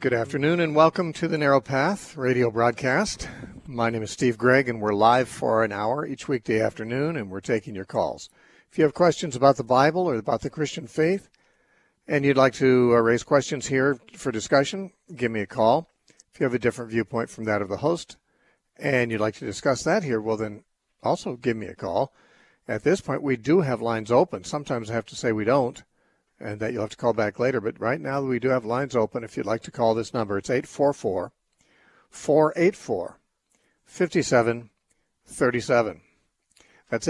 Good afternoon and welcome to the Narrow Path radio broadcast. My name is Steve Gregg and we're live for an hour each weekday afternoon and we're taking your calls. If you have questions about the Bible or about the Christian faith and you'd like to raise questions here for discussion, give me a call. If you have a different viewpoint from that of the host and you'd like to discuss that here, well then also give me a call. At this point we do have lines open. Sometimes I have to say we don't, and that you'll have to call back later. But right now we do have lines open if you'd like to call this number. It's 844-484-5737. That's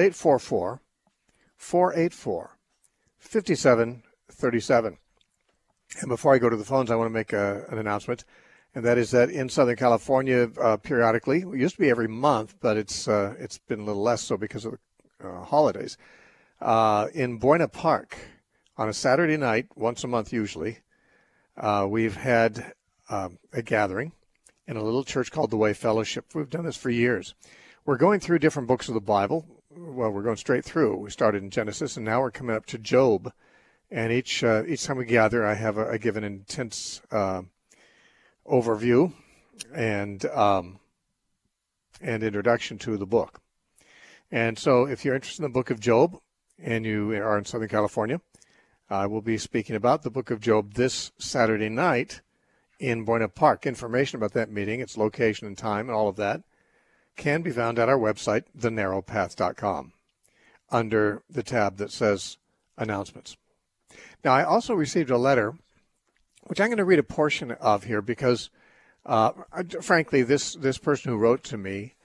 844-484-5737. And before I go to the phones, I want to make an announcement, and that is that in Southern California, periodically, it used to be every month, but it's been a little less so because of the holidays, in Buena Park, on a Saturday night, once a month usually, we've had a gathering in a little church called the Way Fellowship. We've done this for years. We're going through different books of the Bible. Well, we're going straight through. We started in Genesis, and now we're coming up to Job. And each time we gather, I give an intense overview and introduction to the book. And so if you're interested in the book of Job and you are in Southern California, I will be speaking about the book of Job this Saturday night in Buena Park. Information about that meeting, its location and time, and all of that can be found at our website, thenarrowpath.com, under the tab that says Announcements. Now, I also received a letter, which I'm going to read a portion of here because, frankly, this person who wrote to me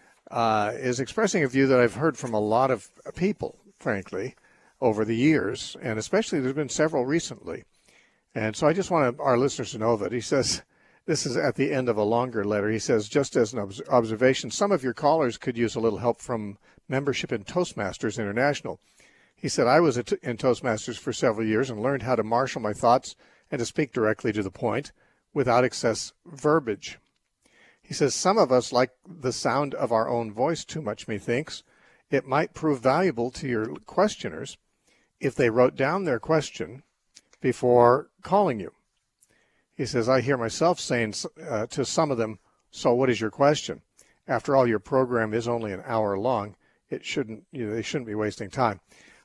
is expressing a view that I've heard from a lot of people, frankly, over the years, and especially there's been several recently. And so I just want our listeners to know that he says, this is at the end of a longer letter, he says, just as an observation, some of your callers could use a little help from membership in Toastmasters International. He said, I was in Toastmasters for several years and learned how to marshal my thoughts and to speak directly to the point without excess verbiage. He says, some of us like the sound of our own voice too much, methinks. It might prove valuable to your questioners if they wrote down their question before calling you. He says, I hear myself saying to some of them, so what is your question? After all, your program is only an hour long. They shouldn't be wasting time.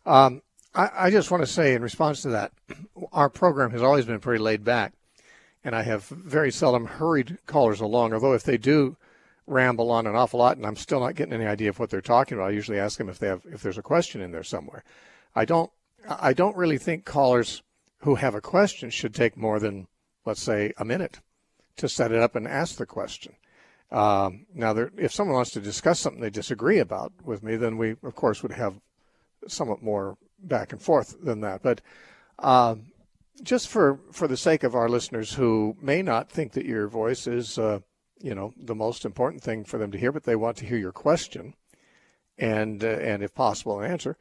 I just want to say in response to that, our program has always been pretty laid back, and I have very seldom hurried callers along, although if they do ramble on an awful lot and I'm still not getting any idea of what they're talking about, I usually ask them if there's a question in there somewhere. I don't really think callers who have a question should take more than, let's say, a minute to set it up and ask the question. Now, if someone wants to discuss something they disagree about with me, then we, of course, would have somewhat more back and forth than that. But just for the sake of our listeners who may not think that your voice is, the most important thing for them to hear, but they want to hear your question and if possible, an answer,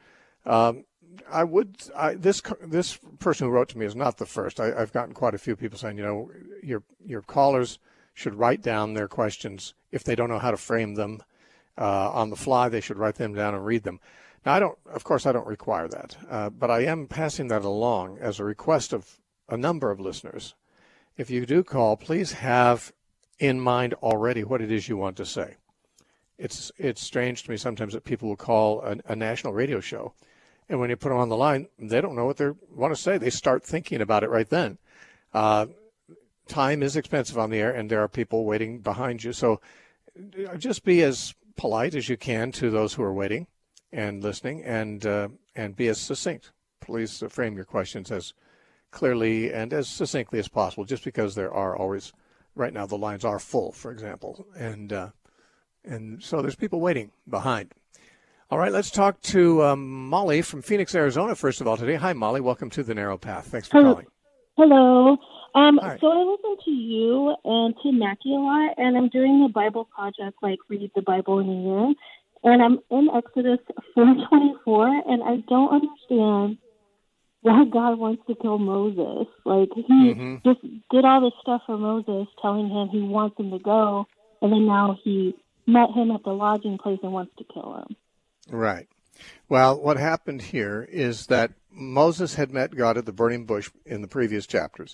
this person who wrote to me is not the first. I've gotten quite a few people saying, your callers should write down their questions. If they don't know how to frame them on the fly, they should write them down and read them. Now, I don't require that, but I am passing that along as a request of a number of listeners. If you do call, please have in mind already what it is you want to say. It's strange to me sometimes that people will call a national radio show, and when you put them on the line, they don't know what they want to say. They start thinking about it right then. Time is expensive on the air, and there are people waiting behind you. So just be as polite as you can to those who are waiting and listening, and be as succinct. Please frame your questions as clearly and as succinctly as possible, just because there are always, right now the lines are full, for example, and so there's people waiting behind. All right, let's talk to Molly from Phoenix, Arizona, first of all, today. Hi, Molly. Welcome to the Narrow Path. Thanks for calling. Hello. Hi. So I listen to you and to Mackie a lot, and I'm doing the Bible project, like read the Bible in a year, and I'm in Exodus 4:24, and I don't understand why God wants to kill Moses. Like, he just did all this stuff for Moses, telling him he wants him to go, and then now he met him at the lodging place and wants to kill him. Right. Well, what happened here is that Moses had met God at the burning bush in the previous chapters,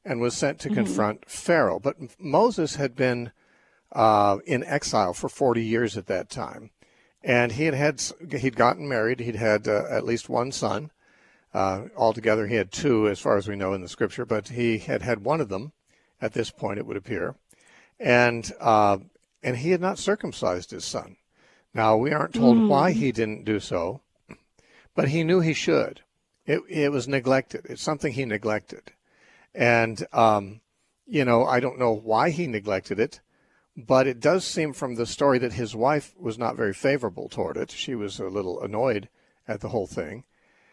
and was sent to confront Pharaoh. But Moses had been in exile for 40 years at that time. And he'd gotten married. He'd had at least one son. Altogether, he had two, as far as we know in the scripture, but he had one of them at this point, it would appear. And he had not circumcised his son. Now, we aren't told why he didn't do so, but he knew he should. It was neglected. It's something he neglected. And, I don't know why he neglected it, but it does seem from the story that his wife was not very favorable toward it. She was a little annoyed at the whole thing.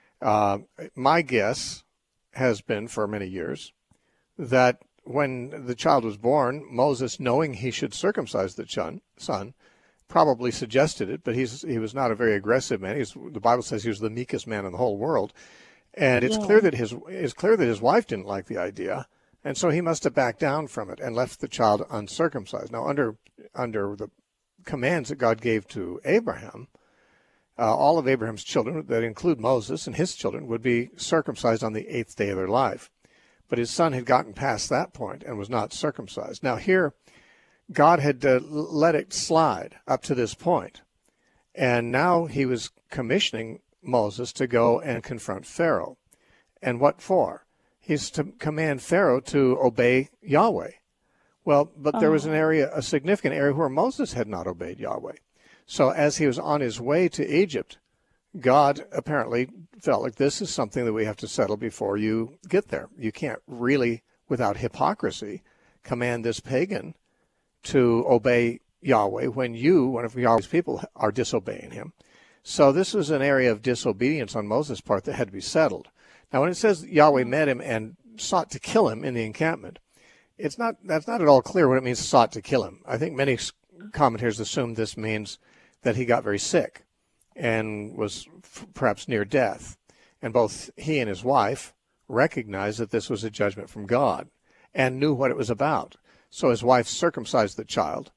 My guess has been for many years that when the child was born, Moses, knowing he should circumcise the son, probably suggested it, but he was not a very aggressive man. The Bible says he was the meekest man in the whole world, and it's clear that his wife didn't like the idea, and so he must have backed down from it and left the child uncircumcised. Now, under the commands that God gave to Abraham, all of Abraham's children, that include Moses and his children, would be circumcised on the 8th day of their life. But his son had gotten past that point and was not circumcised. Now here, God had let it slide up to this point. And now he was commissioning Moses to go and confront Pharaoh. And what for? He's to command Pharaoh to obey Yahweh. Well, but there was a significant area where Moses had not obeyed Yahweh. So as he was on his way to Egypt, God apparently felt like this is something that we have to settle before you get there. You can't really, without hypocrisy, command this pagan to obey Yahweh when you, one of Yahweh's people, are disobeying him. So this was an area of disobedience on Moses' part that had to be settled. Now, when it says Yahweh met him and sought to kill him in the encampment, that's not at all clear what it means, sought to kill him. I think many commentators assume this means that he got very sick and was perhaps near death. And both he and his wife recognized that this was a judgment from God and knew what it was about. So his wife circumcised the child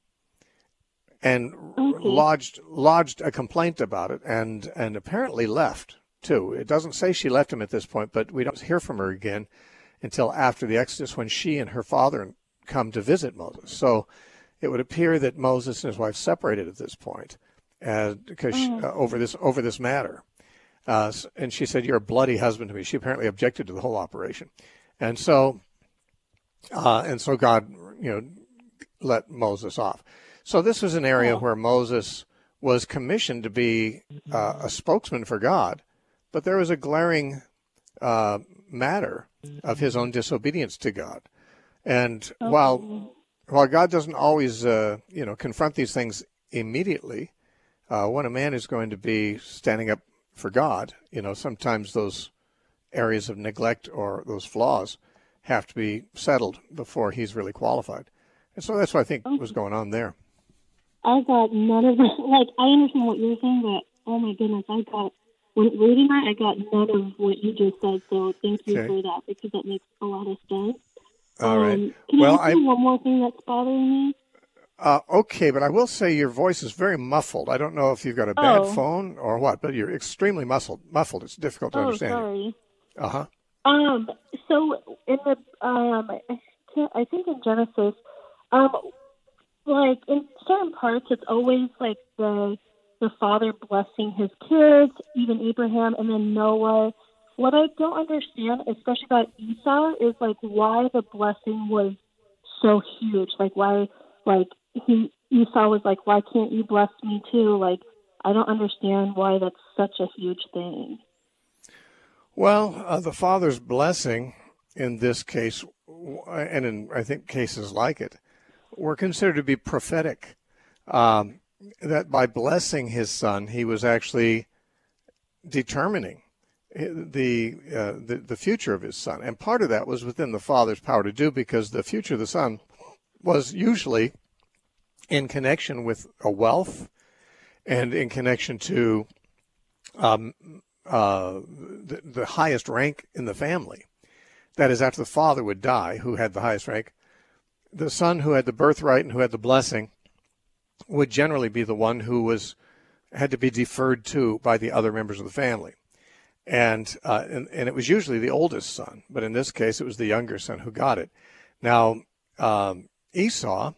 and lodged a complaint about it and apparently left too. It doesn't say she left him at this point, but we don't hear from her again until after the Exodus, when she and her father come to visit Moses. So it would appear that Moses and his wife separated at this point because over this matter. And she said, "You're a bloody husband to me." She apparently objected to the whole operation. And so God, let Moses off. So this was an area where Moses was commissioned to be a spokesman for God, but there was a glaring matter of his own disobedience to God. And while God doesn't always, confront these things immediately, when a man is going to be standing up for God, sometimes those areas of neglect or those flaws have to be settled before he's really qualified. And so that's what I think was going on there. I got none of that. I understand what you're saying, but oh my goodness, when reading that, I got none of what you just said. So thank you for that, because that makes a lot of sense. All right. Can I ask you one more thing that's bothering me? Okay, but I will say your voice is very muffled. I don't know if you've got a bad phone or what, but you're extremely muffled. It's difficult to understand. Sorry. Uh-huh. So in the I think in Genesis, in certain parts, it's always like the father blessing his kids, even Abraham, and then Noah. What I don't understand, especially about Esau, is why the blessing was so huge. Why Esau was like, why can't you bless me too? I don't understand why that's such a huge thing. Well, the father's blessing in this case, and in I think cases like it, were considered to be prophetic. That by blessing his son, he was actually determining the future of his son, and part of that was within the father's power to do, because the future of the son was usually in connection with a wealth and in connection to the highest rank in the family. That is, after the father would die, who had the highest rank, the son who had the birthright and who had the blessing would generally be the one who had to be deferred to by the other members of the family. and it was usually the oldest son, but in this case it was the younger son who got it. Now Esau,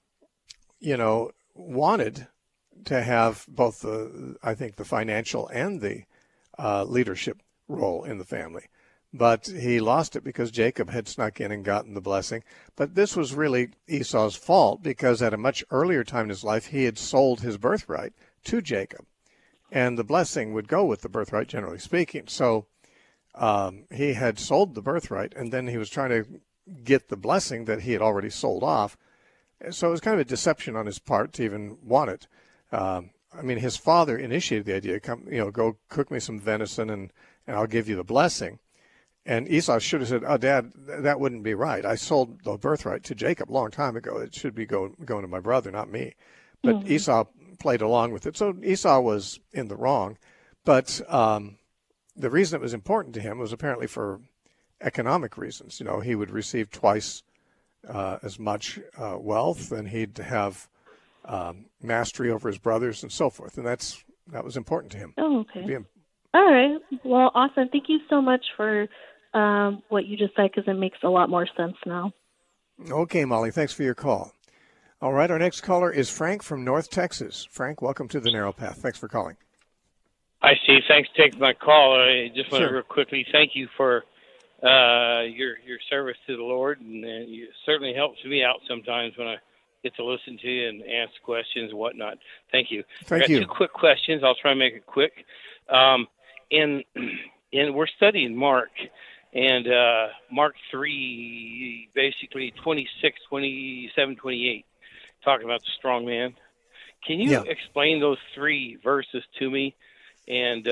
wanted to have both the financial and the leadership role in the family. But he lost it because Jacob had snuck in and gotten the blessing. But this was really Esau's fault, because at a much earlier time in his life, he had sold his birthright to Jacob. And the blessing would go with the birthright, generally speaking. So he had sold the birthright, and then he was trying to get the blessing that he had already sold off. So it was kind of a deception on his part to even want it. His father initiated the idea, go cook me some venison and I'll give you the blessing. And Esau should have said, "Oh, Dad, that wouldn't be right. I sold the birthright to Jacob a long time ago. It should be going to my brother, not me." But Esau played along with it. So Esau was in the wrong. But the reason it was important to him was apparently for economic reasons. He would receive twice as much wealth, and he'd have mastery over his brothers and so forth. And that was important to him. Oh, okay. All right. Well, awesome. Thank you so much for what you just said, because it makes a lot more sense now. Okay, Molly. Thanks for your call. All right. Our next caller is Frank from North Texas. Frank, welcome to the Narrow Path. Thanks for calling. Hi, Steve. Thanks for taking my call. I just want to real quickly thank you for your service to the Lord, and it certainly helps me out sometimes when I get to listen to you and ask questions and whatnot. Thank you. Thank you. Two quick questions. I'll try and make it quick. And we're studying Mark, and Mark 3, basically 26, 27, 28, talking about the strong man. Can you explain those three verses to me? And,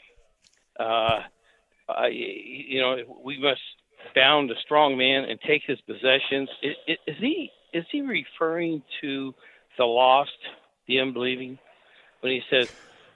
we must bound the strong man and take his possessions. Is he referring to the lost, the unbelieving, when he says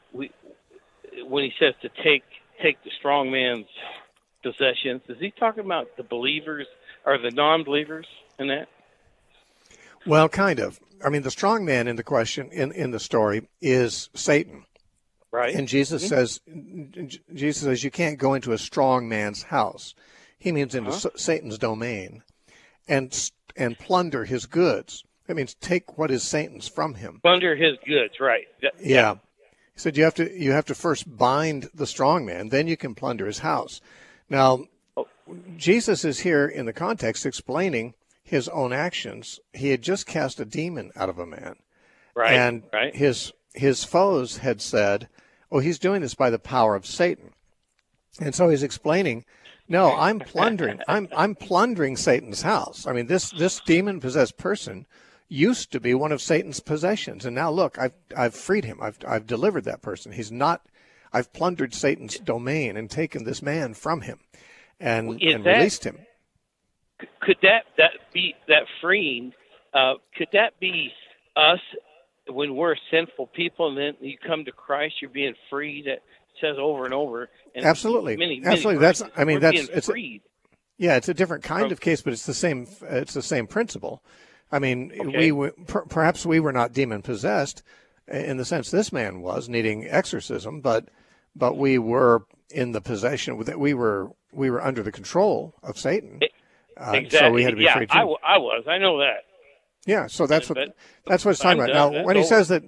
to take the strong man's possessions? Is he talking about the believers or the non-believers in that? Well, kind of. The strong man in the question in the story is Satan. Right. And Jesus says you can't go into a strong man's house. He means into Satan's domain and plunder his goods. That means take what is Satan's from him. Plunder his goods, right. Yeah. He said you have to first bind the strong man, then you can plunder his house. Now, Jesus is here in the context explaining his own actions. He had just cast a demon out of a man. Right. And his foes had said, "Oh, he's doing this by the power of Satan." And so he's explaining, "No, I'm plundering. I'm plundering Satan's house. This demon-possessed person used to be one of Satan's possessions, and now look, I've freed him. I've delivered that person. He's not. I've plundered Satan's domain and taken this man from him, and released him." Could that be that freeing? Could that be us when we're sinful people, and then you come to Christ, you're being freed? It says over and over. And absolutely, many absolutely. Verses, freed. It's a different kind of case, but it's the same. It's the same principle. Okay. Perhaps we were not demon possessed in the sense this man was needing exorcism, but we were in the possession that we were under the control of Satan. Exactly. So we had to be free too. I was. I know that. Yeah. So that's what it's talking about. Now, when he says that,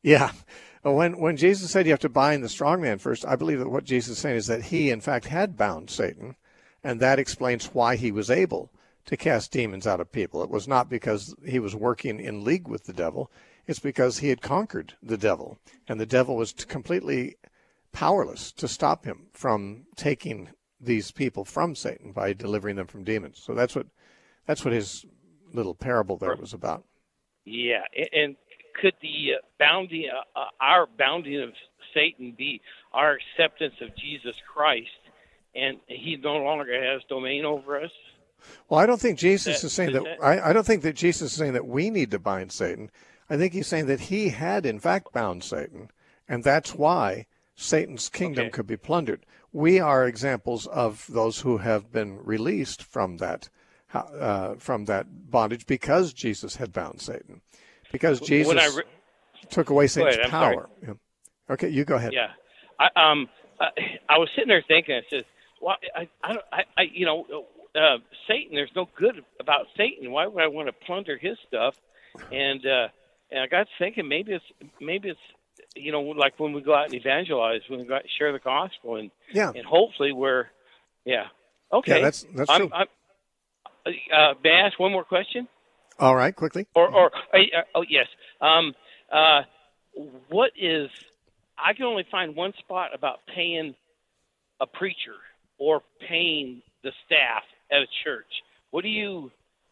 when Jesus said you have to bind the strong man first, I believe that what Jesus is saying is that he, in fact, had bound Satan, and that explains why he was able to cast demons out of people. It was not because he was working in league with the devil. It's because he had conquered the devil, and the devil was completely powerless to stop him from taking these people from Satan by delivering them from demons. So that's what his little parable there was about. Yeah, and could the our bounding of Satan be our acceptance of Jesus Christ, and he no longer has domain over us? Well, I don't think Jesus is saying that. I don't think that Jesus is saying that we need to bind Satan. I think he's saying that he had in fact bound Satan, and that's why Satan's kingdom could be plundered. We are examples of those who have been released from that bondage because Jesus had bound Satan, because Jesus took away Satan's power. Yeah. Okay, you go ahead. Yeah. I was sitting there thinking, I said, "Why? Satan. There's no good about Satan. Why would I want to plunder his stuff?" And I got thinking, maybe it's like when we go out and evangelize, when we go out and share the gospel, and hopefully okay. Yeah, that's true. May I ask one more question? All right, quickly. Yes. What is? I can only find one spot about paying a preacher or paying the staff at a church. Where do you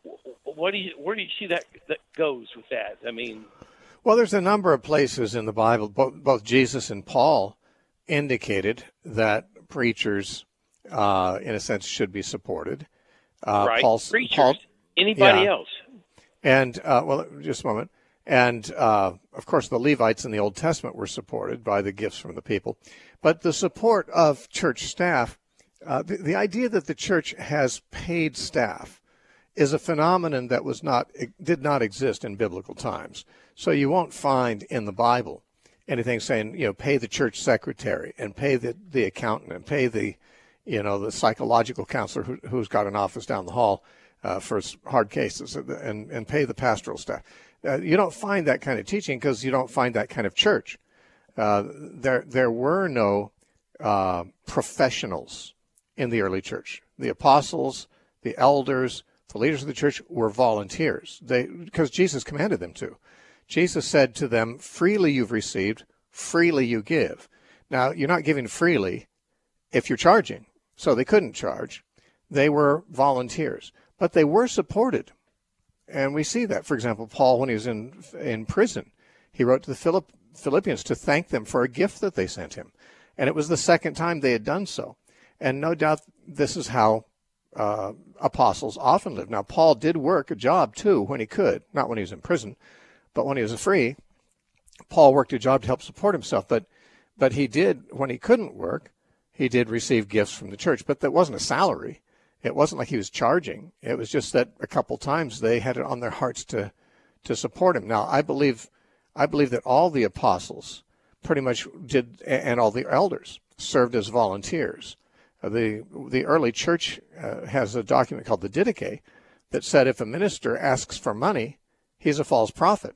see that goes with that? I mean, well, there's a number of places in the Bible. Both Jesus and Paul indicated that preachers, in a sense, should be supported. Right. Preachers. Anybody else? And just a moment. And, of course, the Levites in the Old Testament were supported by the gifts from the people. But the support of church staff, the idea that the church has paid staff is a phenomenon that did not exist in biblical times. So you won't find in the Bible anything saying, pay the church secretary and pay the accountant and pay the psychological counselor who's got an office down the hall for hard cases and pay the pastoral staff. You don't find that kind of teaching because you don't find that kind of church. There were no professionals in the early church. The apostles, the elders, the leaders of the church were volunteers because Jesus commanded them to. Jesus said to them, freely you've received, freely you give. Now, you're not giving freely if you're charging. So they couldn't charge. They were volunteers, but they were supported. And we see that, for example, Paul, when he was in prison, he wrote to the Philippians to thank them for a gift that they sent him. And it was the second time they had done so. And no doubt this is how apostles often live. Now, Paul did work a job, too, when he could. Not when he was in prison, but when he was free. Paul worked a job to help support himself. But he did, when he couldn't work, he did receive gifts from the church. But that wasn't a salary. It wasn't like he was charging. It was just that a couple times they had it on their hearts to support him. Now, I believe that all the apostles pretty much did, and all the elders served as volunteers. The early church has a document called the Didache that said if a minister asks for money, he's a false prophet.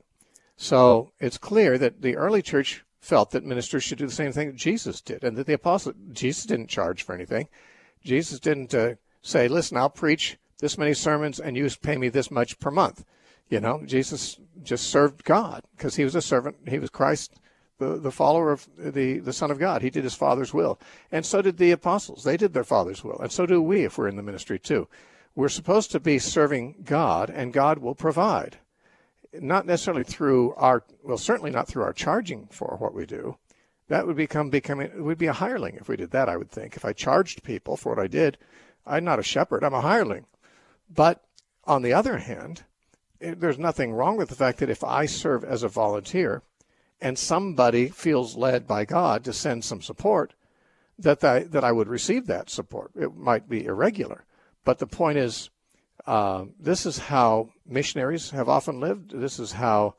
So it's clear that the early church felt that ministers should do the same thing that Jesus did, and that Jesus didn't charge for anything. Jesus didn't say, listen, I'll preach this many sermons and you pay me this much per month. Jesus just served God because he was a servant. He was Christ, the follower of the Son of God. He did his Father's will. And so did the apostles. They did their Father's will. And so do we if we're in the ministry too. We're supposed to be serving God, and God will provide. Not necessarily certainly not through our charging for what we do. That would we'd be a hireling if we did that, I would think. If I charged people for what I did, I'm not a shepherd, I'm a hireling. But on the other hand, there's nothing wrong with the fact that if I serve as a volunteer and somebody feels led by God to send some support, that I would receive that support. It might be irregular. But the point is, this is how missionaries have often lived. This is how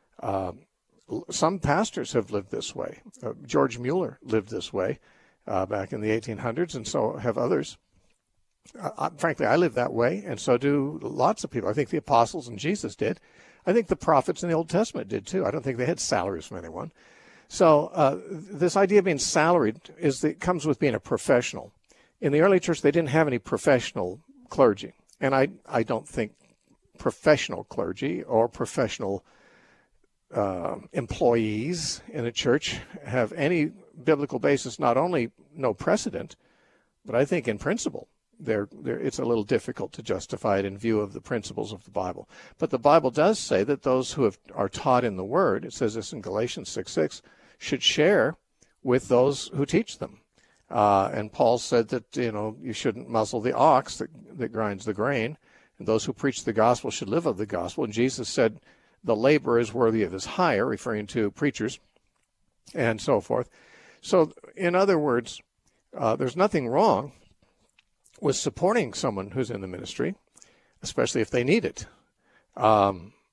some pastors have lived this way. George Mueller lived this way back in the 1800s, and so have others. Frankly, I live that way, and so do lots of people. I think the apostles and Jesus did. I think the prophets in the Old Testament did too. I don't think they had salaries from anyone. So this idea of being salaried comes with being a professional. In the early church, they didn't have any professional clergy, and I don't think professional clergy or professional employees in a church have any biblical basis. Not only no precedent, but I think in principle. It's a little difficult to justify it in view of the principles of the Bible. But the Bible does say that those who are taught in the Word, it says this in Galatians 6:6, should share with those who teach them. And Paul said that, you shouldn't muzzle the ox that grinds the grain, and those who preach the gospel should live of the gospel. And Jesus said the laborer is worthy of his hire, referring to preachers and so forth. So, in other words, there's nothing wrong with supporting someone who's in the ministry, especially if they need it.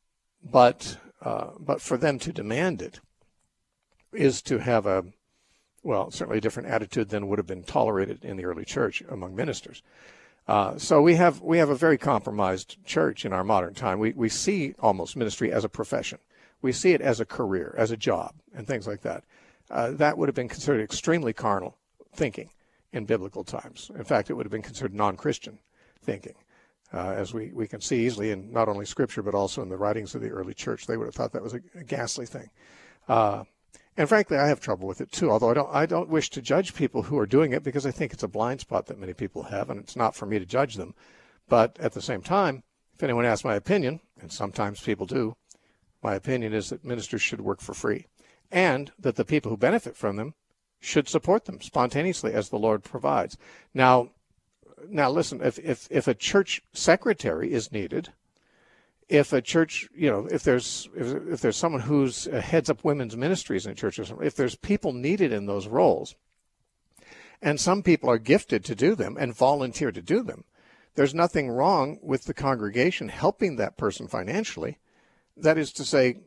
But for them to demand it is to have well, certainly a different attitude than would have been tolerated in the early church among ministers. So we have a very compromised church in our modern time. We see almost ministry as a profession. We see it as a career, as a job, and things like that. That would have been considered extremely carnal thinking in biblical times. In fact, it would have been considered non-Christian thinking, as we can see easily in not only Scripture but also in the writings of the early church. They would have thought that was a ghastly thing. And frankly, I have trouble with it too, although I don't wish to judge people who are doing it because I think it's a blind spot that many people have, and it's not for me to judge them. But at the same time, if anyone asks my opinion, and sometimes people do, my opinion is that ministers should work for free, and that the people who benefit from them should support them spontaneously as the Lord provides. Now listen, if a church secretary is needed, if a church, if there's someone who's heads up women's ministries in a church or something, if there's people needed in those roles, and some people are gifted to do them and volunteer to do them, there's nothing wrong with the congregation helping that person financially. That is to say,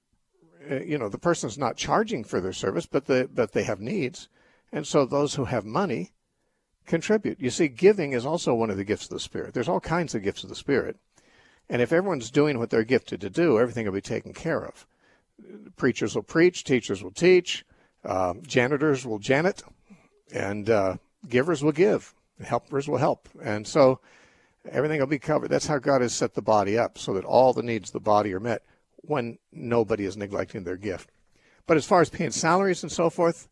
the person's not charging for their service, but they have needs, and so those who have money contribute. You see, giving is also one of the gifts of the Spirit. There's all kinds of gifts of the Spirit. And if everyone's doing what they're gifted to do, everything will be taken care of. Preachers will preach, teachers will teach, janitors will janit, and givers will give, helpers will help. And so everything will be covered. That's how God has set the body up, so that all the needs of the body are met when nobody is neglecting their gift. But as far as paying salaries and so forth,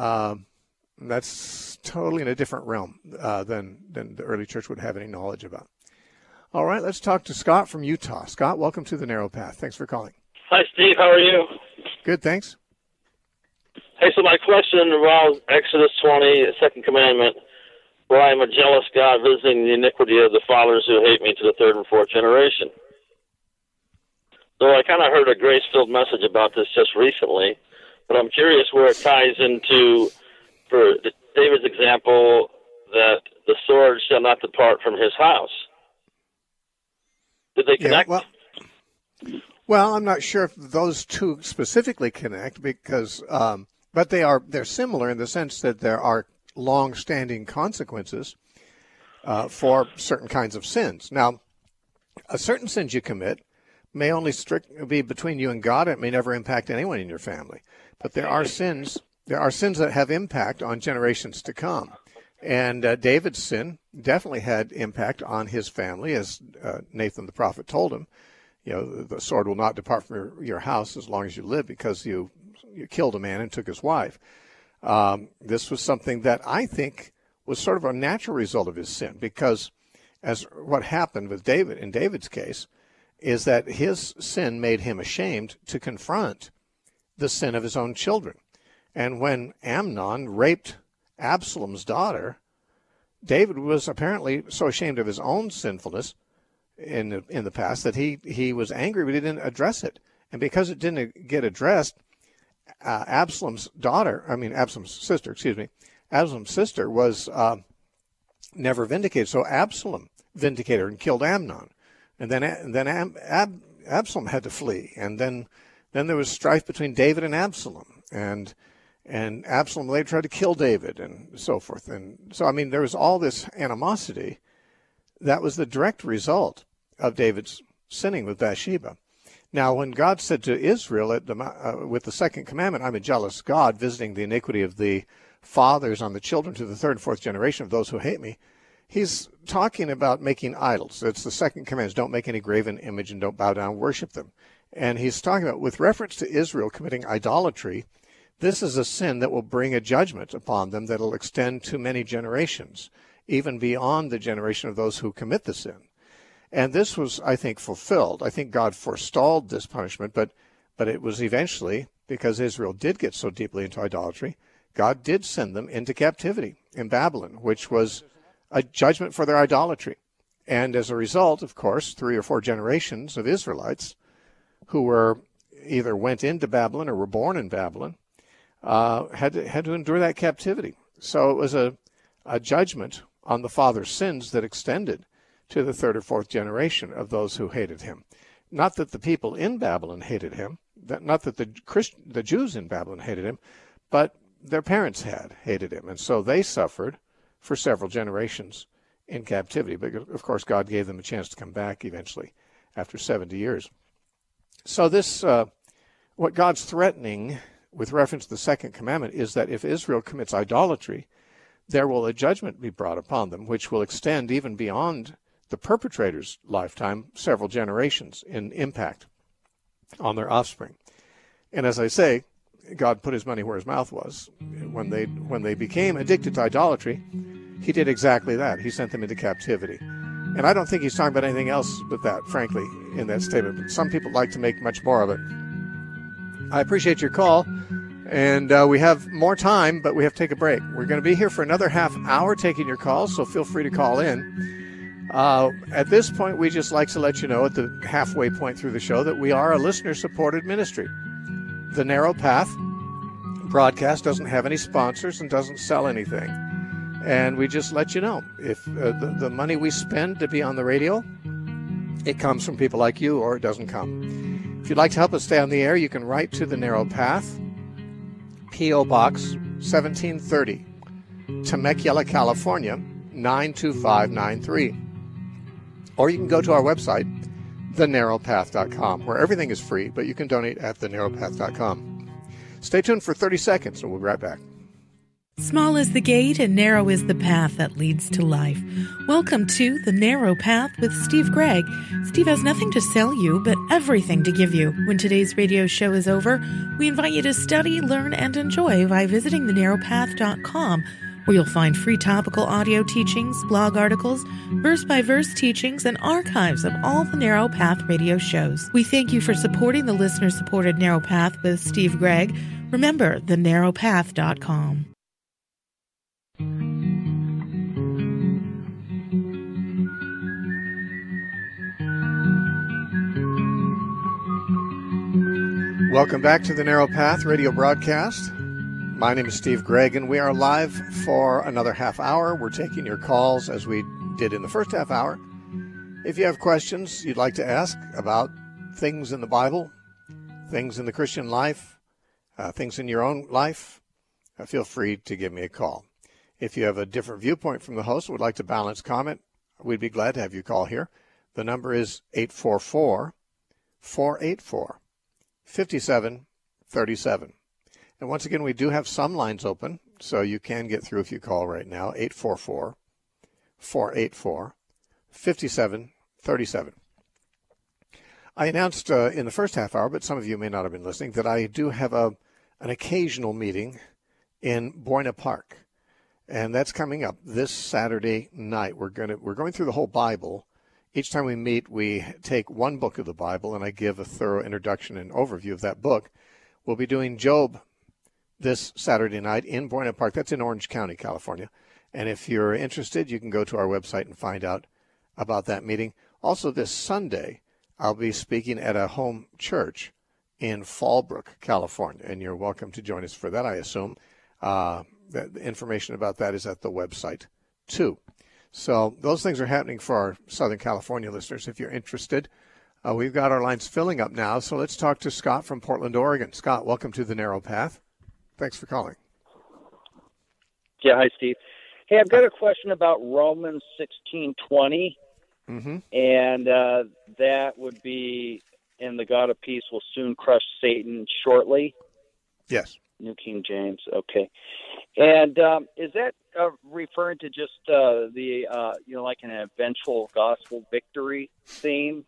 that's totally in a different realm than the early church would have any knowledge about. All right, let's talk to Scott from Utah. Scott, welcome to The Narrow Path. Thanks for calling. Hi, Steve. How are you? Good, thanks. Hey, so my question involves Exodus 20, the second commandment, where I am a jealous God visiting the iniquity of the fathers who hate me to the third and fourth generation. So I kind of heard a grace-filled message about this just recently, but I'm curious where it ties into, for David's example, that the sword shall not depart from his house. Did they connect? Yeah, well, I'm not sure if those two specifically connect because, but they're similar in the sense that there are long-standing consequences for certain kinds of sins. Now, certain sins you commit may only be between you and God. It may never impact anyone in your family, but there are sins that have impact on generations to come. And David's sin definitely had impact on his family, as Nathan the prophet told him. The sword will not depart from your house as long as you live, because you killed a man and took his wife. This was something that I think was sort of a natural result of his sin, because as what happened with David, in David's case, is that his sin made him ashamed to confront the sin of his own children. And when Amnon raped Absalom's daughter, David was apparently so ashamed of his own sinfulness in the past that he was angry, but he didn't address it. And because it didn't get addressed, Absalom's sister was never vindicated. So Absalom vindicated her and killed Amnon, and then Absalom had to flee, and then there was strife between David and Absalom, and Absalom later tried to kill David and so forth. And so, there was all this animosity that was the direct result of David's sinning with Bathsheba. Now, when God said to Israel with the second commandment, I'm a jealous God, visiting the iniquity of the fathers on the children to the third and fourth generation of those who hate me, he's talking about making idols. It's the second commandment, don't make any graven image and don't bow down and worship them. And he's talking about, with reference to Israel committing idolatry, this is a sin that will bring a judgment upon them that will extend to many generations, even beyond the generation of those who commit the sin. And this was, I think, fulfilled. I think God forestalled this punishment, but it was eventually, because Israel did get so deeply into idolatry, God did send them into captivity in Babylon, which was a judgment for their idolatry. And as a result, of course, 3 or 4 generations of Israelites who were either went into Babylon or were born in Babylon had to endure that captivity. So it was a judgment on the father's sins that extended to the third or fourth generation of those who hated him. Not that the people in Babylon hated him, not that the Jews in Babylon hated him, but their parents had hated him, and so they suffered for several generations in captivity. But, of course, God gave them a chance to come back eventually after 70 years. So this, what God's threatening with reference to the second commandment is that if Israel commits idolatry, there will a judgment be brought upon them, which will extend even beyond the perpetrator's lifetime, several generations in impact on their offspring. And as I say, God put his money where his mouth was. When they became addicted to idolatry, he did exactly that. He sent them into captivity. And I don't think he's talking about anything else but that, frankly, in that statement. But some people like to make much more of it. I appreciate your call. And we have more time, but we have to take a break. We're going to be here for another half hour taking your calls, so feel free to call in. At this point, we just like to let you know at the halfway point through the show that we are a listener-supported ministry. The Narrow Path broadcast doesn't have any sponsors and doesn't sell anything. And we just let you know, if the money we spend to be on the radio, it comes from people like you or it doesn't come. If you'd like to help us stay on the air, you can write to The Narrow Path, P.O. Box 1730, Temecula, California, 92593. Or you can go to our website, thenarrowpath.com, where everything is free, but you can donate at thenarrowpath.com. Stay tuned for 30 seconds, and we'll be right back. Small is the gate and narrow is the path that leads to life. Welcome to The Narrow Path with Steve Gregg. Steve has nothing to sell you, but everything to give you. When today's radio show is over, we invite you to study, learn, and enjoy by visiting thenarrowpath.com, where you'll find free topical audio teachings, blog articles, verse-by-verse teachings, and archives of all the Narrow Path radio shows. We thank you for supporting the listener-supported Narrow Path with Steve Gregg. Remember, thenarrowpath.com. Welcome back to the Narrow Path radio broadcast. My name is Steve Gregg, and we are live for another half hour. We're taking your calls as we did in the first half hour. If you have questions you'd like to ask about things in the Bible, things in the Christian life, things in your own life, feel free to give me a call. If you have a different viewpoint from the host, would like to balance comment, we'd be glad to have you call here. The number is 844-484-5737. And once again, we do have some lines open, so you can get through if you call right now, 844-484-5737. I announced in the first half hour, but some of you may not have been listening, that I do have an occasional meeting in Buena Park. And that's coming up this Saturday night. We're going through the whole Bible. Each time we meet, we take one book of the Bible, and I give a thorough introduction and overview of that book. We'll be doing Job this Saturday night in Buena Park. That's in Orange County, California. And if you're interested, you can go to our website and find out about that meeting. Also, this Sunday, I'll be speaking at a home church in Fallbrook, California, and you're welcome to join us for that, I assume. The information about that is at the website, too. So those things are happening for our Southern California listeners. If you're interested, we've got our lines filling up now. So let's talk to Scott from Portland, Oregon. Scott, welcome to the Narrow Path. Thanks for calling. Yeah, hi, Steve. Hey, I've got a question about Romans 16:20, and that would be, "And the God of peace will soon crush Satan shortly." Yes. New King James. Okay. And is that referring to just like an eventual gospel victory theme?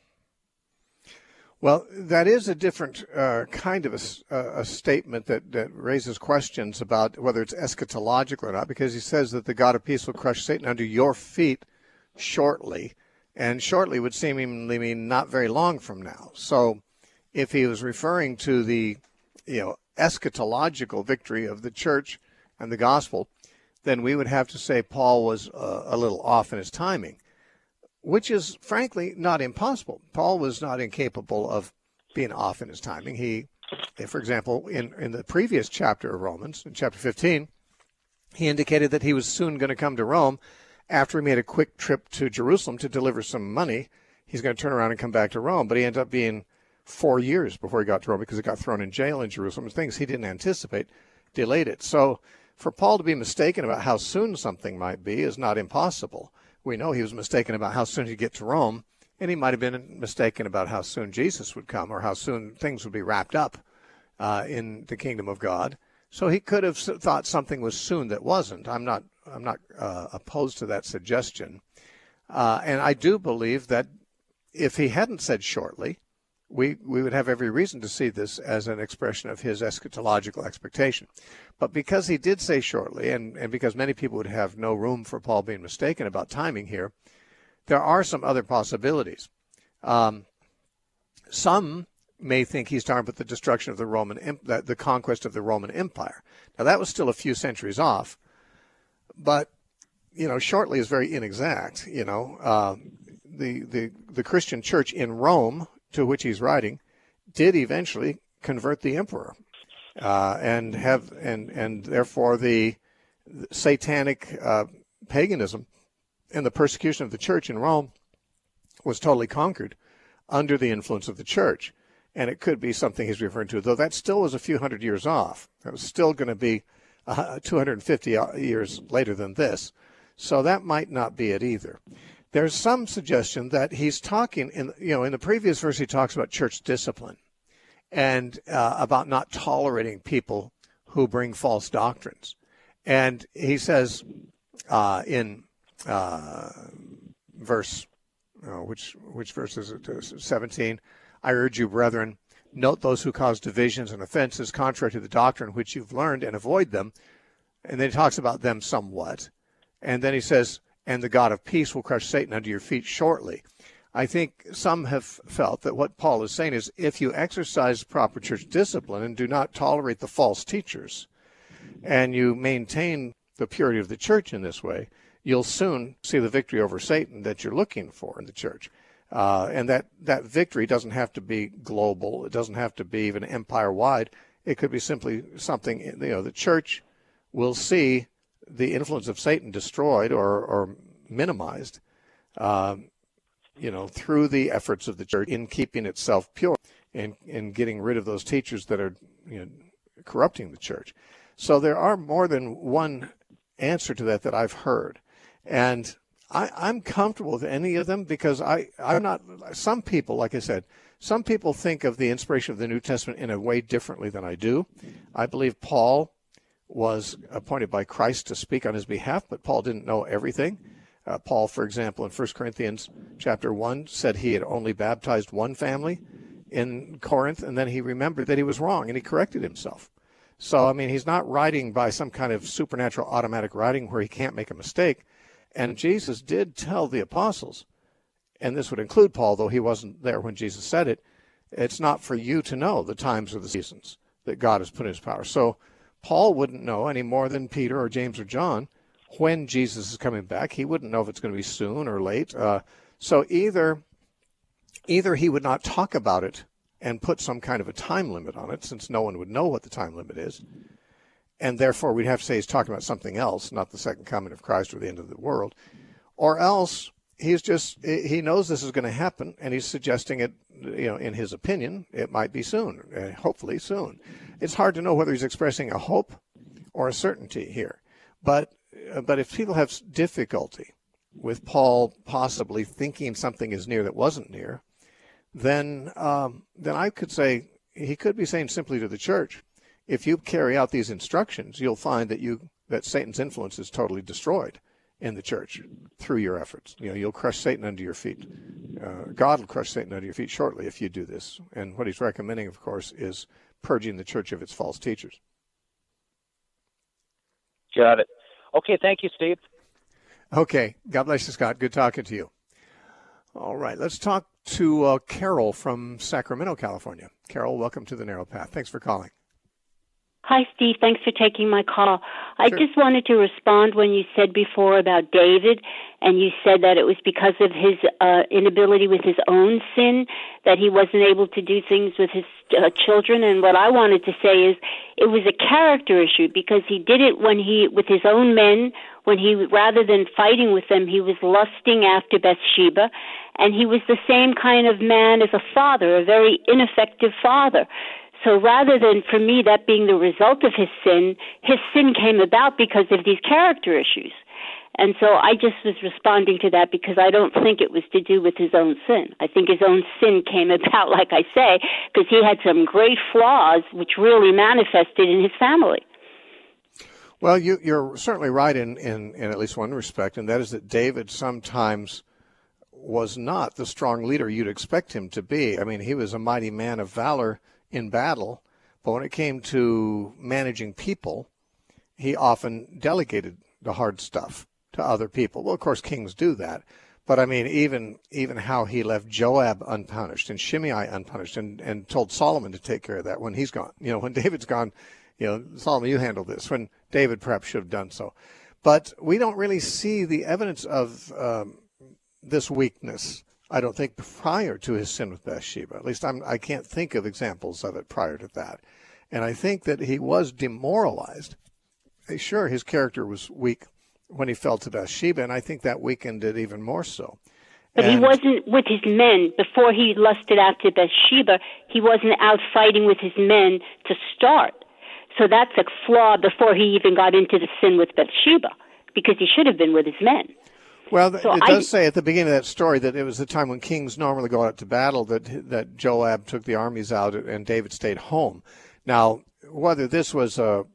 Well, that is a different kind of a statement that raises questions about whether it's eschatological or not, because he says that the God of peace will crush Satan under your feet shortly, and shortly would seemingly mean not very long from now. So if he was referring to the eschatological victory of the church and the gospel, then we would have to say Paul was a little off in his timing, which is, frankly, not impossible. Paul was not incapable of being off in his timing. He, for example, in the previous chapter of Romans, in chapter 15, he indicated that he was soon going to come to Rome after he made a quick trip to Jerusalem to deliver some money. He's going to turn around and come back to Rome, but he ended up being 4 years before he got to Rome because he got thrown in jail in Jerusalem, things he didn't anticipate. delayed it. So for Paul to be mistaken about how soon something might be is not impossible. We know he was mistaken about how soon he'd get to Rome, and he might have been mistaken about how soon Jesus would come or how soon things would be wrapped up in the kingdom of God. So he could have thought something was soon that wasn't. I'm not opposed to that suggestion. And I do believe that if he hadn't said shortly, we would have every reason to see this as an expression of his eschatological expectation. But because he did say shortly, and because many people would have no room for Paul being mistaken about timing here, there are some other possibilities. Some may think he's talking about the destruction of the conquest of the Roman Empire. Now, that was still a few centuries off, but, shortly is very inexact. The Christian church in Rome, to which he's writing, did eventually convert the emperor, and therefore the satanic paganism and the persecution of the church in Rome was totally conquered under the influence of the church. And it could be something he's referring to, though that still was a few hundred years off. It was still going to be 250 years later than this. So that might not be it either. There's some suggestion that he's talking, in the previous verse he talks about church discipline and about not tolerating people who bring false doctrines. And he says in verse, which verse is it? 17, I urge you, brethren, note those who cause divisions and offenses contrary to the doctrine which you've learned and avoid them. And then he talks about them somewhat. And then he says, and the God of peace will crush Satan under your feet shortly. I think some have felt that what Paul is saying is if you exercise proper church discipline and do not tolerate the false teachers, and you maintain the purity of the church in this way, you'll soon see the victory over Satan that you're looking for in the church. And that victory doesn't have to be global. It doesn't have to be even empire-wide. It could be simply something, the church will see the influence of Satan destroyed or minimized, through the efforts of the church in keeping itself pure and in getting rid of those teachers that are corrupting the church. So there are more than one answer to that I've heard. And I'm comfortable with any of them because I'm not, some people, like I said, some people think of the inspiration of the New Testament in a way differently than I do. I believe Paul was appointed by Christ to speak on his behalf, but Paul didn't know everything. Paul, for example, in 1 Corinthians chapter 1, said he had only baptized one family in Corinth, and then he remembered that he was wrong, and he corrected himself. So, he's not writing by some kind of supernatural automatic writing where he can't make a mistake. And Jesus did tell the apostles, and this would include Paul, though he wasn't there when Jesus said it, it's not for you to know the times or the seasons that God has put in his power. So Paul wouldn't know any more than Peter or James or John when Jesus is coming back. He wouldn't know if it's going to be soon or late. So either he would not talk about it and put some kind of a time limit on it, since no one would know what the time limit is, and therefore we'd have to say he's talking about something else, not the second coming of Christ or the end of the world. Or else he knows this is going to happen, and he's suggesting it, in his opinion, it might be soon, hopefully soon. It's hard to know whether he's expressing a hope or a certainty here. But if people have difficulty with Paul possibly thinking something is near that wasn't near, then I could say he could be saying simply to the church, if you carry out these instructions, you'll find that Satan's influence is totally destroyed in the church through your efforts. You'll crush Satan under your feet. God will crush Satan under your feet shortly if you do this. And what he's recommending, of course, is purging the church of its false teachers. Got it. Okay, thank you, Steve. Okay, God bless you, Scott. Good talking to you. All right, let's talk to Carol from Sacramento, California. Carol, welcome to the Narrow Path. Thanks for calling. Hi, Steve. Thanks for taking my call. I Sure. just wanted to respond when you said before about David, and you said that it was because of his inability with his own sin that he wasn't able to do things with his children. And what I wanted to say is it was a character issue because he did it with his own men, when he, rather than fighting with them, he was lusting after Bathsheba. And he was the same kind of man as a father, a very ineffective father. So rather than, for me, that being the result of his sin came about because of these character issues. And so I just was responding to that because I don't think it was to do with his own sin. I think his own sin came about, like I say, because he had some great flaws which really manifested in his family. Well, you're certainly right in at least one respect, and that is that David sometimes was not the strong leader you'd expect him to be. I mean, he was a mighty man of valor in battle, but when it came to managing people, he often delegated the hard stuff to other people. Well, of course, kings do that. But, I mean, even how he left Joab unpunished and Shimei unpunished and told Solomon to take care of that when he's gone. You know, when David's gone, you know, Solomon, you handle this, when David perhaps should have done so. But we don't really see the evidence of this weakness, I don't think, prior to his sin with Bathsheba. At least I can't think of examples of it prior to that. And I think that he was demoralized. Sure, his character was weak when he fell to Bathsheba, and I think that weakened it even more so. But he wasn't with his men. Before he lusted after Bathsheba, he wasn't out fighting with his men to start. So that's a flaw before he even got into the sin with Bathsheba, because he should have been with his men. Well, so it does say at the beginning of that story that it was the time when kings normally go out to battle that Joab took the armies out and David stayed home. Now, whether this was a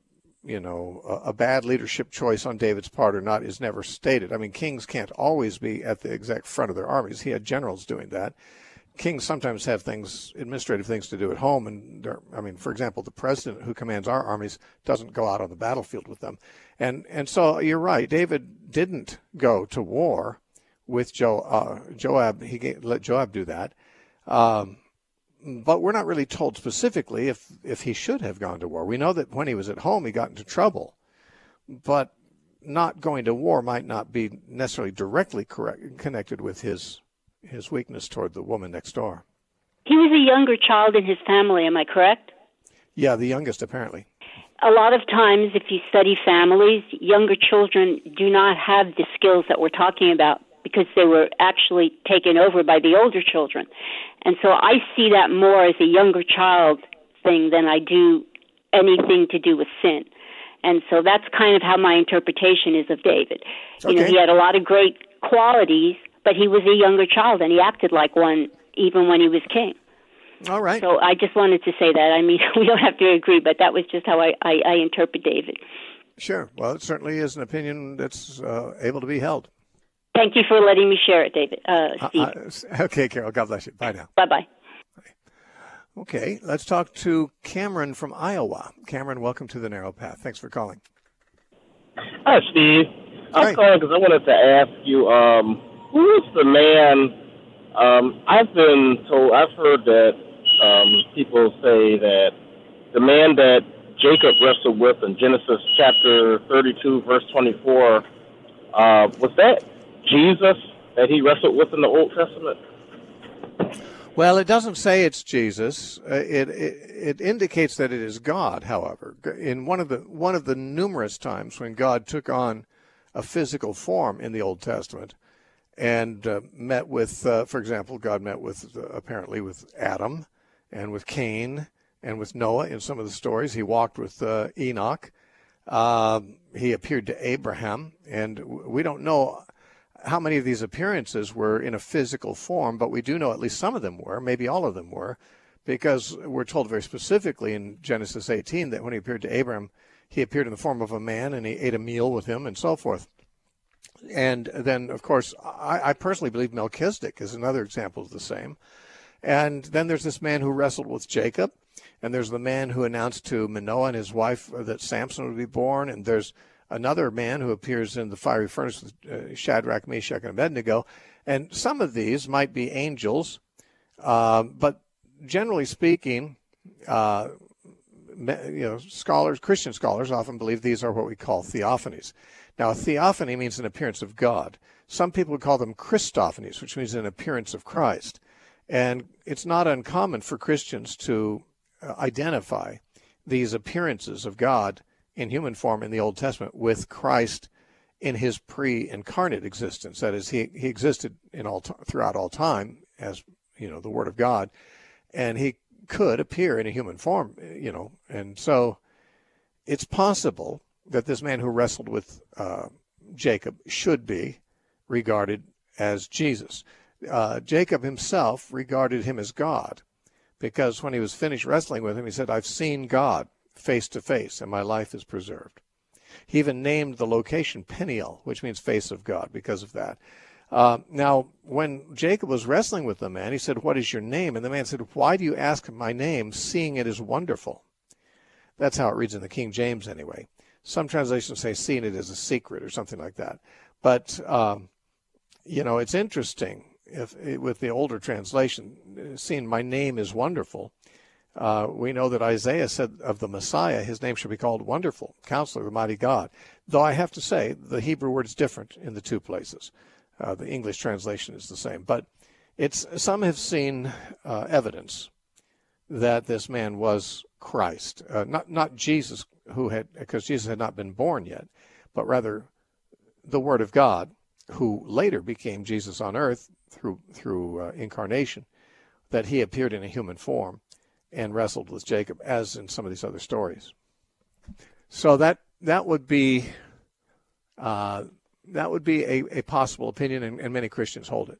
bad leadership choice on David's part or not is never stated. I mean, kings can't always be at the exact front of their armies. He had generals doing that. Kings sometimes have administrative things to do at home. And for example, the president who commands our armies doesn't go out on the battlefield with them. And so you're right. David didn't go to war with Joab. He let Joab do that. But we're not really told specifically if he should have gone to war. We know that when he was at home, he got into trouble. But not going to war might not be necessarily directly connected with his weakness toward the woman next door. He was a younger child in his family, am I correct? Yeah, the youngest, apparently. A lot of times, if you study families, younger children do not have the skills that we're talking about because they were actually taken over by the older children. And so I see that more as a younger child thing than I do anything to do with sin. And so that's kind of how my interpretation is of David. Okay. You know, he had a lot of great qualities, but he was a younger child, and he acted like one even when he was king. All right. So I just wanted to say that. I mean, we don't have to agree, but that was just how I interpret David. Sure. Well, it certainly is an opinion that's able to be held. Thank you for letting me share it, David. Steve. Okay, Carol. God bless you. Bye now. Bye-bye. Okay, let's talk to Cameron from Iowa. Cameron, welcome to The Narrow Path. Thanks for calling. Hi, Steve. I'm calling because I wanted to ask you, who is the man? I've heard that people say that the man that Jacob wrestled with in Genesis chapter 32, verse 24, was that Jesus that he wrestled with in the Old Testament? Well, it doesn't say it's Jesus. It indicates that it is God, however. In one of the numerous times when God took on a physical form in the Old Testament and met with, for example, God met with, apparently with Adam and with Cain and with Noah in some of the stories. He walked with Enoch. He appeared to Abraham, and we don't know how many of these appearances were in a physical form, but we do know at least some of them were, maybe all of them were, because we're told very specifically in Genesis 18 that when he appeared to Abraham, he appeared in the form of a man and he ate a meal with him and so forth. And then, of course, I personally believe Melchizedek is another example of the same. And then there's this man who wrestled with Jacob, and there's the man who announced to Manoah and his wife that Samson would be born, and there's another man who appears in the fiery furnace with Shadrach, Meshach, and Abednego. And some of these might be angels, but generally speaking, Christian scholars often believe these are what we call theophanies. Now, a theophany means an appearance of God. Some people would call them Christophanies, which means an appearance of Christ. And it's not uncommon for Christians to identify these appearances of God in human form in the Old Testament with Christ in his pre-incarnate existence. That is, he existed throughout all time as, the Word of God, and he could appear in a human form, and so it's possible that this man who wrestled with Jacob should be regarded as Jesus. Jacob himself regarded him as God, because when he was finished wrestling with him, he said, "I've seen God face to face, and my life is preserved." He even named the location Peniel, which means face of God, because of that. Now, when Jacob was wrestling with the man, he said, "What is your name?" And the man said, "Why do you ask my name, seeing it is wonderful?" That's how it reads in the King James anyway. Some translations say seeing it as a secret or something like that. But, it's interesting with the older translation, seeing my name is wonderful. We know that Isaiah said of the Messiah, his name should be called Wonderful, Counselor, the Mighty God. Though I have to say, the Hebrew word is different in the two places. The English translation is the same. But some have seen evidence that this man was Christ. Not Jesus, because Jesus had not been born yet, but rather the Word of God, who later became Jesus on earth through incarnation, that he appeared in a human form and wrestled with Jacob, as in some of these other stories. So that would be a possible opinion, and many Christians hold it.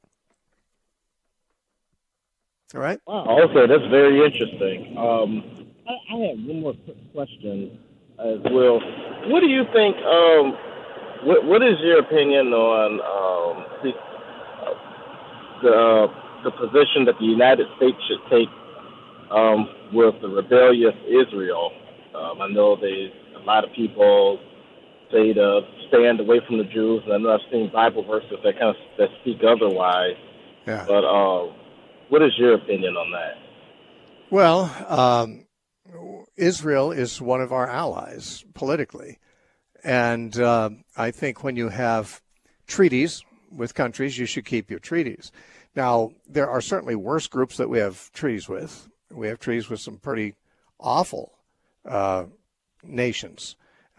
All right. Wow. Okay, that's very interesting. I have one more quick question as well. What do you think? What is your opinion on the position that the United States should take with the rebellious Israel? I know a lot of people say to stand away from the Jews, and I know I've seen Bible verses that speak otherwise. Yeah. But what is your opinion on that? Well, Israel is one of our allies politically. And I think when you have treaties with countries, you should keep your treaties. Now, there are certainly worse groups that we have treaties with. We have treaties with some pretty awful nations.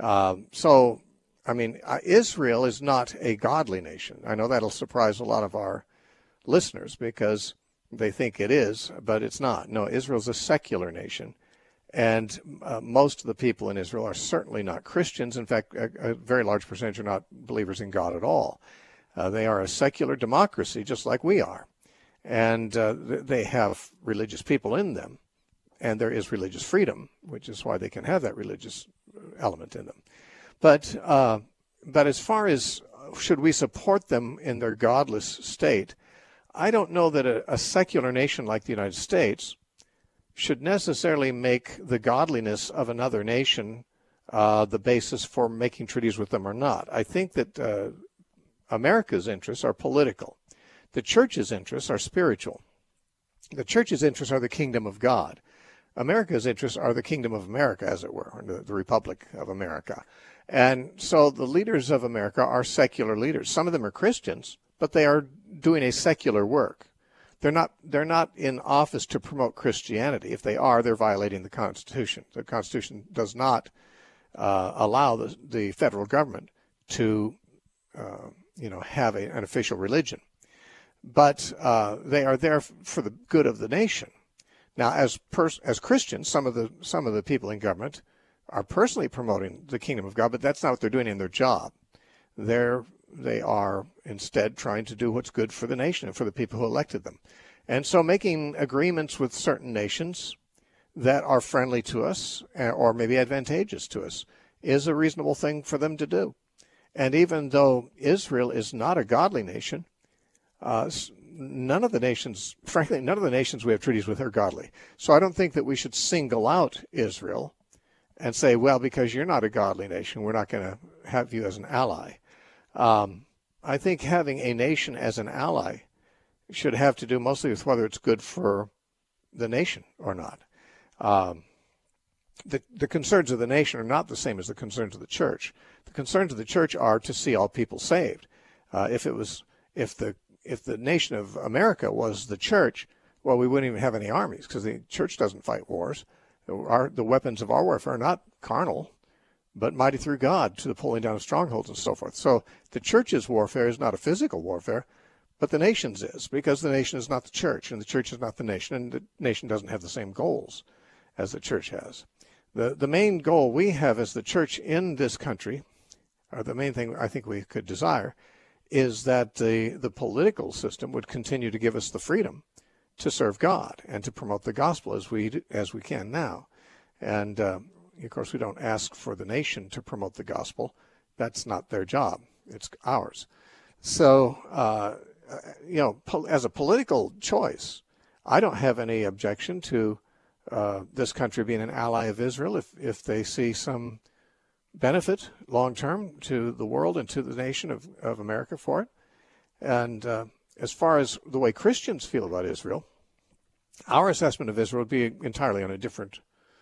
Israel is not a godly nation. I know that'll surprise a lot of our listeners because they think it is, but it's not. No, Israel's a secular nation. And most of the people in Israel are certainly not Christians. In fact, a very large percentage are not believers in God at all. They are a secular democracy, just like we are. And they have religious people in them. And there is religious freedom, which is why they can have that religious element in them. But as far as should we support them in their godless state, I don't know that a secular nation like the United States should necessarily make the godliness of another nation the basis for making treaties with them or not. I think that America's interests are political. The church's interests are spiritual. The church's interests are the kingdom of God. America's interests are the kingdom of America, as it were, the Republic of America. And so the leaders of America are secular leaders. Some of them are Christians, but they are doing a secular work. They're not in office to promote Christianity. If they are, they're violating the Constitution. The Constitution does not allow the federal government to have an official religion. But they are there for the good of the nation. Now, as Christians, some of the people in government are personally promoting the kingdom of God, but that's not what they're doing in their job. They are instead trying to do what's good for the nation and for the people who elected them. And so making agreements with certain nations that are friendly to us or maybe advantageous to us is a reasonable thing for them to do. And even though Israel is not a godly nation, none of the nations we have treaties with are godly. So I don't think that we should single out Israel and say, well, because you're not a godly nation, we're not going to have you as an ally. I think having a nation as an ally should have to do mostly with whether it's good for the nation or not. The concerns of the nation are not the same as the concerns of the church. The concerns of the church are to see all people saved. If the nation of America was the church, well, we wouldn't even have any armies because the church doesn't fight wars. The weapons of our warfare are not carnal, but mighty through God to the pulling down of strongholds and so forth. So the church's warfare is not a physical warfare, but the nation's is, because the nation is not the church, and the church is not the nation, and the nation doesn't have the same goals as the church has. The main goal we have as the church in this country, or the main thing I think we could desire, is that the political system would continue to give us the freedom to serve God and to promote the gospel as we can now. And of course, we don't ask for the nation to promote the gospel. That's not their job. It's ours. So, as a political choice, I don't have any objection to this country being an ally of Israel if they see some benefit long term to the world and to the nation of America for it. And as far as the way Christians feel about Israel, our assessment of Israel would be entirely on a different,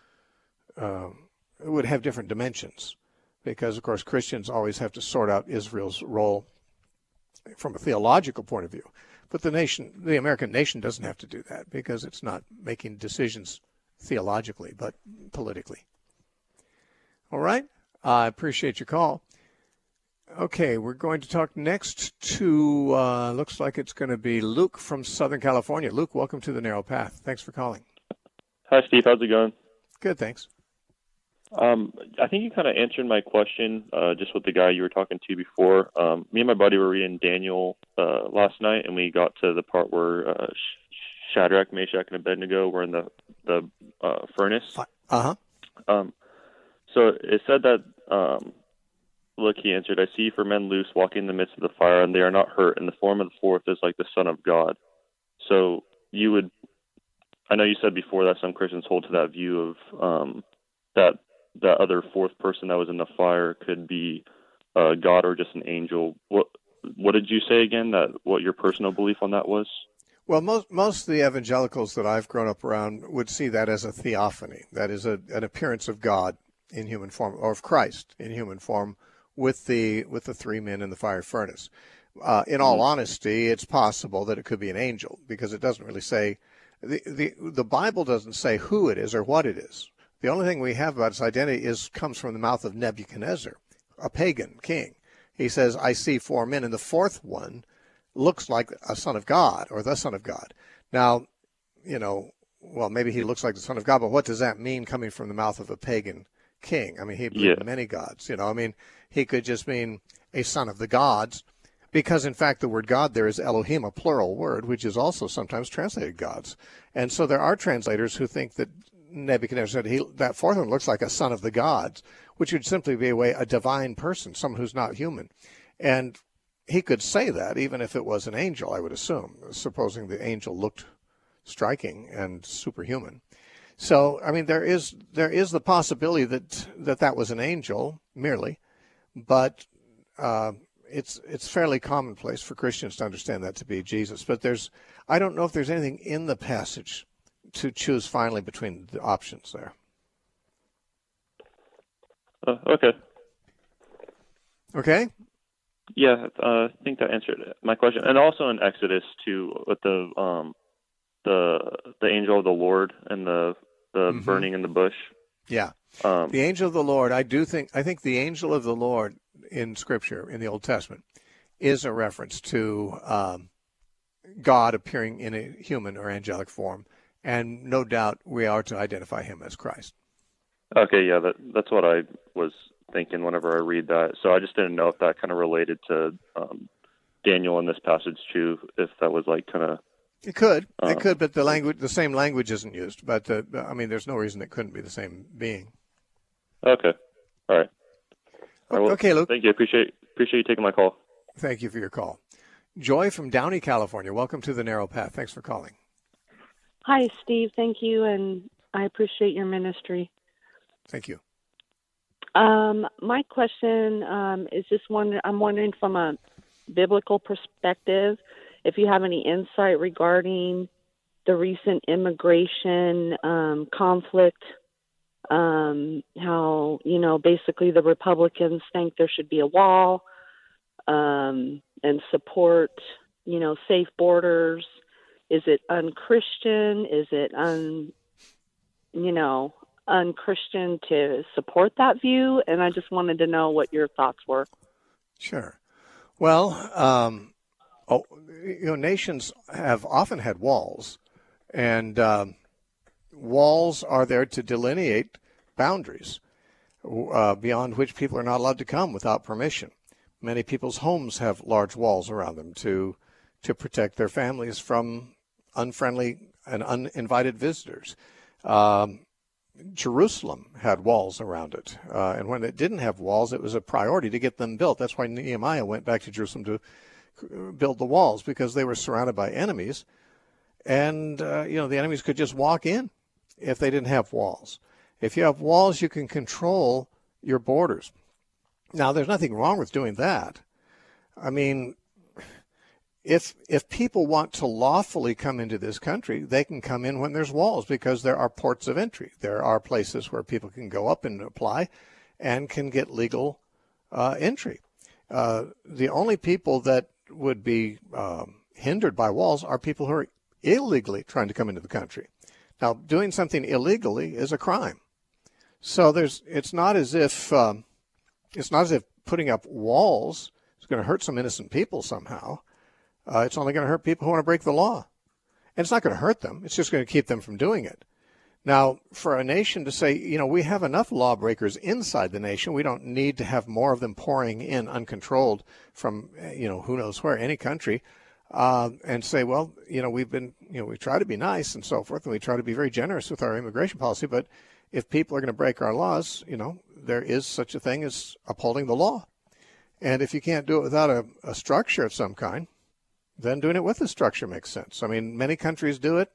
it would have different dimensions, because, of course, Christians always have to sort out Israel's role from a theological point of view. But the American nation doesn't have to do that, because it's not making decisions theologically, but politically. All right. I appreciate your call. Okay, we're going to talk next to, looks like it's going to be Luke from Southern California. Luke, welcome to the Narrow Path. Thanks for calling. Hi, Steve. How's it going? Good, thanks. I think you kind of answered my question just with the guy you were talking to before. Me and my buddy were reading Daniel last night, and we got to the part where Shadrach, Meshach, and Abednego were in the furnace. Uh-huh. So it said that, look, he answered, I see 4 men loose walking in the midst of the fire, and they are not hurt, and the form of the fourth is like the Son of God. So I know you said before that some Christians hold to that view of that other fourth person that was in the fire could be God or just an angel. What did you say again, what your personal belief on that was? Well, most of the evangelicals that I've grown up around would see that as a theophany. That is an appearance of God in human form, or of Christ in human form, with the 3 men in the fire furnace. In all honesty, it's possible that it could be an angel, because it doesn't really say, the Bible doesn't say who it is or what it is. The only thing we have about its identity comes from the mouth of Nebuchadnezzar, a pagan king. He says, I see 4 men, and the fourth one looks like a son of God, or the Son of God. Now, well, maybe he looks like the Son of God, but what does that mean coming from the mouth of a pagan king? I mean, he believed in many gods. He could just mean a son of the gods, because in fact the word God there is Elohim, a plural word, which is also sometimes translated gods. And so there are translators who think that Nebuchadnezzar said that fourth one looks like a son of the gods, which would simply be a divine person, someone who's not human. And he could say that even if it was an angel, I would assume, supposing the angel looked striking and superhuman. So, I mean, there is the possibility that was an angel merely, but it's fairly commonplace for Christians to understand that to be Jesus. But I don't know if there's anything in the passage to choose finally between the options there. Okay. Okay. Yeah, I think that answered my question. And also in Exodus too, with the angel of the Lord and the burning in the bush. Yeah. The angel of the Lord, I think the angel of the Lord in Scripture, in the Old Testament, is a reference to God appearing in a human or angelic form, and no doubt we are to identify him as Christ. Okay, yeah, that's what I was thinking whenever I read that. So I just didn't know if that kind of related to Daniel in this passage too, if that was like kind of... It could, but the same language isn't used. But there's no reason it couldn't be the same being. Okay, all right. Okay, Luke. Thank you. Appreciate you taking my call. Thank you for your call. Joy from Downey, California. Welcome to the Narrow Path. Thanks for calling. Hi, Steve. Thank you, and I appreciate your ministry. Thank you. My question is I'm wondering from a biblical perspective, if you have any insight regarding the recent immigration conflict, how, basically the Republicans think there should be a wall and support, safe borders. Is it unchristian? Is it unchristian to support that view? And I just wanted to know what your thoughts were. Sure. Well, Oh, nations have often had walls, and walls are there to delineate boundaries beyond which people are not allowed to come without permission. Many people's homes have large walls around them to protect their families from unfriendly and uninvited visitors. Jerusalem had walls around it, and when it didn't have walls, it was a priority to get them built. That's why Nehemiah went back to Jerusalem to build the walls, because they were surrounded by enemies, and the enemies could just walk in if they didn't have walls. If you have walls, you can control your borders. Now, there's nothing wrong with doing that. I mean, if people want to lawfully come into this country, they can come in when there's walls, because there are ports of entry. There are places where people can go up and apply and can get legal entry. The only people that would be hindered by walls are people who are illegally trying to come into the country. Now, doing something illegally is a crime. So it's not as if putting up walls is going to hurt some innocent people somehow. It's only going to hurt people who want to break the law. And it's not going to hurt them. It's just going to keep them from doing it. Now, for a nation to say, we have enough lawbreakers inside the nation, we don't need to have more of them pouring in uncontrolled from, who knows where, any country, and say, well, we try to be nice and so forth, and we try to be very generous with our immigration policy, but if people are going to break our laws, there is such a thing as upholding the law. And if you can't do it without a structure of some kind, then doing it with a structure makes sense. I mean, many countries do it.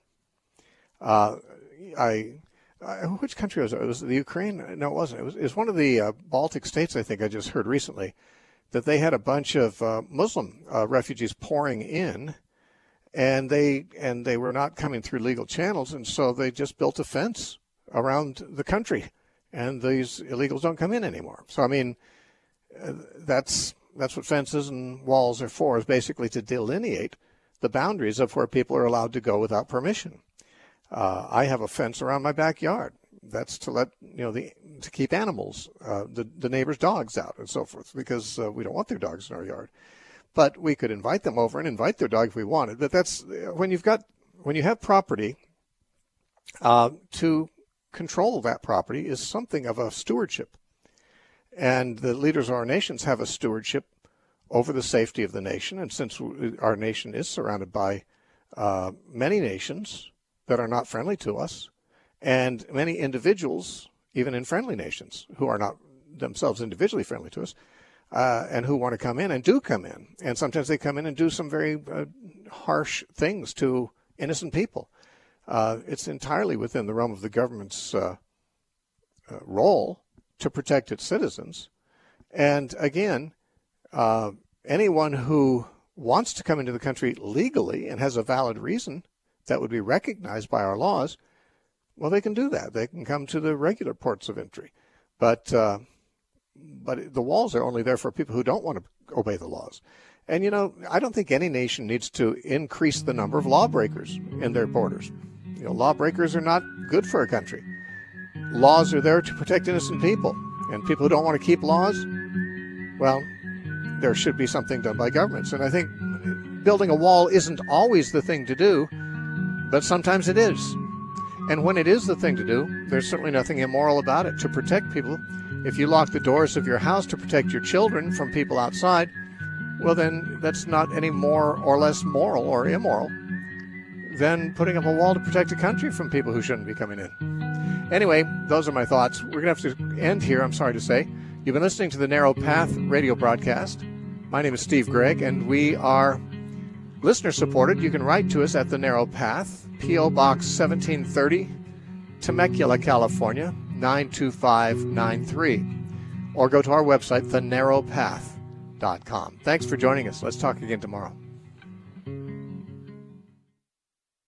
Which country was it? Was it the Ukraine? No, it wasn't. It was one of the Baltic states, I think I just heard recently, that they had a bunch of Muslim refugees pouring in, and they were not coming through legal channels, and so they just built a fence around the country, and these illegals don't come in anymore. So, I mean, that's what fences and walls are for, is basically to delineate the boundaries of where people are allowed to go without permission. I have a fence around my backyard. That's to let, to keep animals, the neighbors' dogs out and so forth, because we don't want their dogs in our yard. But we could invite them over and invite their dog if we wanted. But that's when you have property, to control that property is something of a stewardship. And the leaders of our nations have a stewardship over the safety of the nation. And since our nation is surrounded by many nations that are not friendly to us, and many individuals, even in friendly nations, who are not themselves individually friendly to us, and who want to come in and do come in. And sometimes they come in and do some very harsh things to innocent people. It's entirely within the realm of the government's role to protect its citizens. And again, anyone who wants to come into the country legally and has a valid reason that would be recognized by our laws, well, they can do that. They can come to the regular ports of entry. But the walls are only there for people who don't want to obey the laws. And, I don't think any nation needs to increase the number of lawbreakers in their borders. Lawbreakers are not good for a country. Laws are there to protect innocent people. And people who don't want to keep laws, well, there should be something done by governments. And I think building a wall isn't always the thing to do, but sometimes it is. And when it is the thing to do, there's certainly nothing immoral about it to protect people. If you lock the doors of your house to protect your children from people outside, well, then that's not any more or less moral or immoral than putting up a wall to protect a country from people who shouldn't be coming in. Anyway, those are my thoughts. We're going to have to end here, I'm sorry to say. You've been listening to the Narrow Path radio broadcast. My name is Steve Gregg, and we are listener-supported. You can write to us at The Narrow Path, P.O. Box 1730, Temecula, California, 92593. Or go to our website, thenarrowpath.com. Thanks for joining us. Let's talk again tomorrow.